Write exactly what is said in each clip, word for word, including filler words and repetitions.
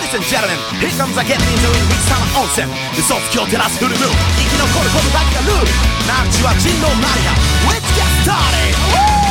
Ladies and gentlemen, here comes again into in summer 温泉嘘つきを照らすフルムーン生き残ることだけがルールナンチは人狼マリア Let's get started!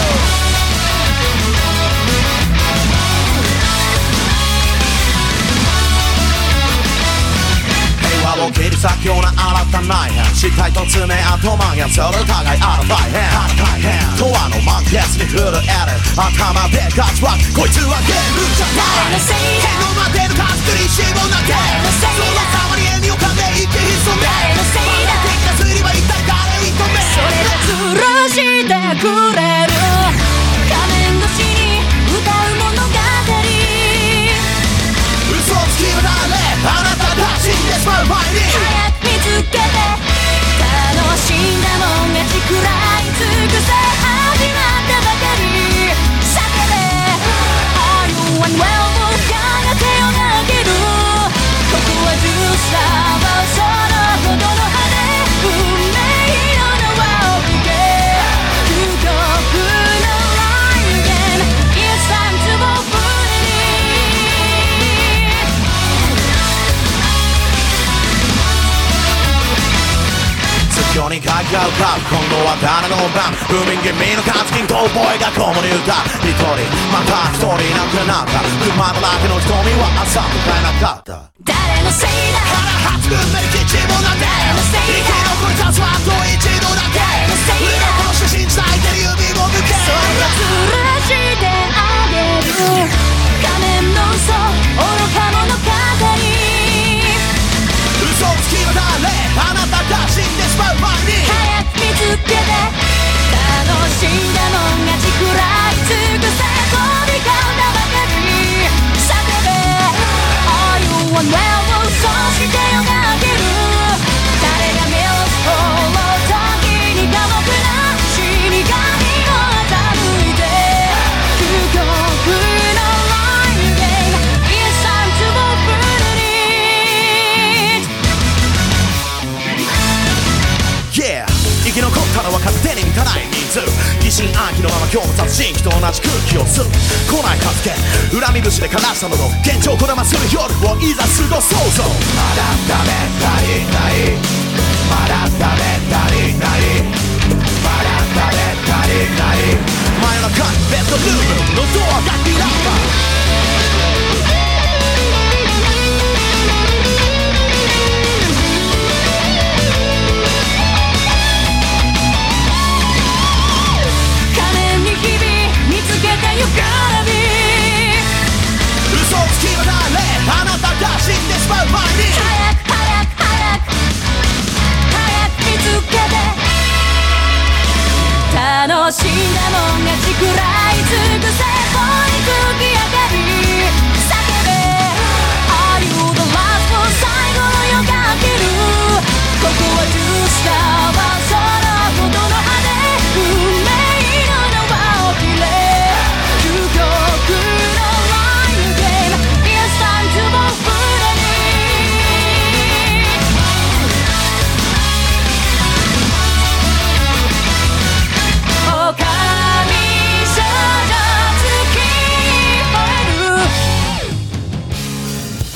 を切り裂くような新たな内変死体と爪痕蔓延する互いある大変永遠の満月に震える頭でガチワークこいつはゲームじゃない手のまでのカスクリシーもなけそのたまに笑みをかんで生き潜んでまだ敵がすりば一体誰に止めそれで吊るしてくれる画面越しに歌う物語嘘つきは誰あなたが死んでしまう前に早く見つけて楽しんだもんがちくらい尽くせ始まったばかり叫べ Are you one well 輝けよなけるここは Just about そのほどの派手運命の縄を受け究極の Lie again It's time to go free 今日に書き合うか今度は誰の番不眠気味の活金逃亡がこもり歌一人また一人なくなった熊だらけの瞳は朝迎えなかった誰のせいだ腹八分目に基地もなって誰のせいだ生き残りチャンスはあと一度だけ誰のせいだ俺を殺して信じたい手に指を向けそんな吊るしてあげる仮面の嘘愚か者語り嘘つきは誰あなたが死んでしまう前に早く見つけて楽しんだもんがちくらい尽くせ飛び交うたばかり叫べ Are you one well そしてよがける誰が目を掘ろう時に寡黙な死神を欺いて究極の Lie again It's time to go through it Yeah 生き残ったのは勝手に満たない人数疑心暗鬼のまま今日も殺人鬼と同じ空気を吸う来ない助け恨み節で枯らしたのと現状こだまする夜をいざ過ごそうぞまだダメ足りないまだダメ足りないまだダメ足りない真夜中にベッドルームのドアが開いた You gotta be 嘘つきは誰あなたが死んでしまう前に早く早く早く早く見つけて楽しんだもんがちくらい尽くせこに吹き上がり叫べ Are you the last one 最後の夜が明けるここは Just stop